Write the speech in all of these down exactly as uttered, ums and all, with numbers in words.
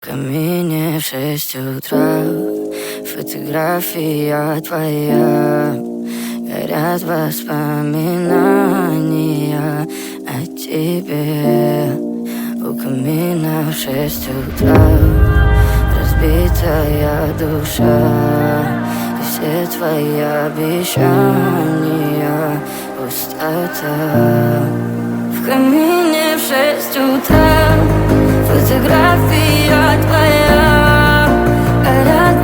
камине в шесть утра, фотография твоя, горят воспоминания о тебе. У камина в шесть утра разбитая душа, и все твои обещания пустота. В камине в шесть утра фотография твоя, горят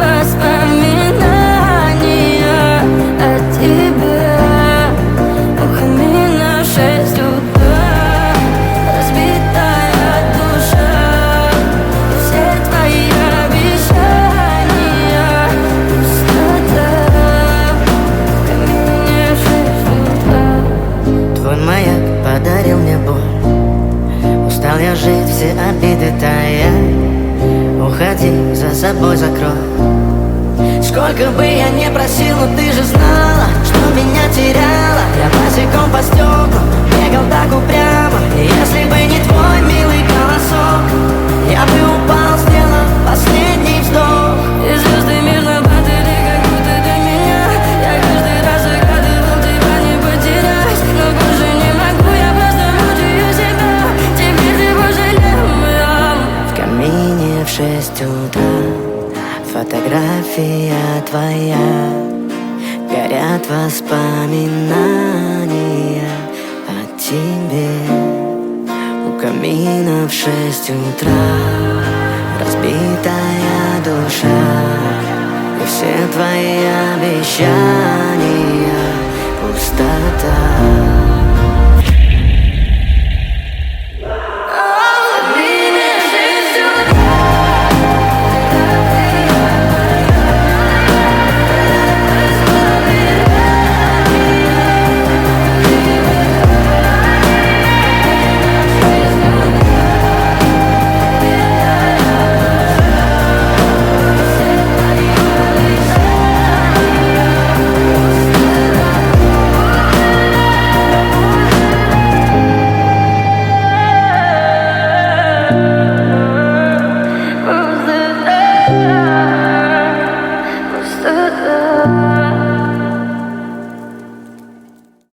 воспоминания о тебе. У камина в шесть утра разбитая душа, и все твои обещания пустота. В камине в шесть утра. Твой маяк подарил мне боль, устал я жить, все обиды тая. Уходи, за собой закрой. Сколько бы я не просил, но ты же знала, что меня теряла. Я босиком по стеклам бегал так упрямо, и если бы не твой милый голосок, я бы упал, сделав последний вздох. И звезды между падали, как будто до меня. Я каждый раз загадывал тебя не потерять, но больше не могу, я просто мучаю себя. Теперь ты пожалел меня. В камине в шесть утра фотография твоя, горят воспоминания о тебе. У камина в шесть утра разбитая душа, и все твои обещания пустота.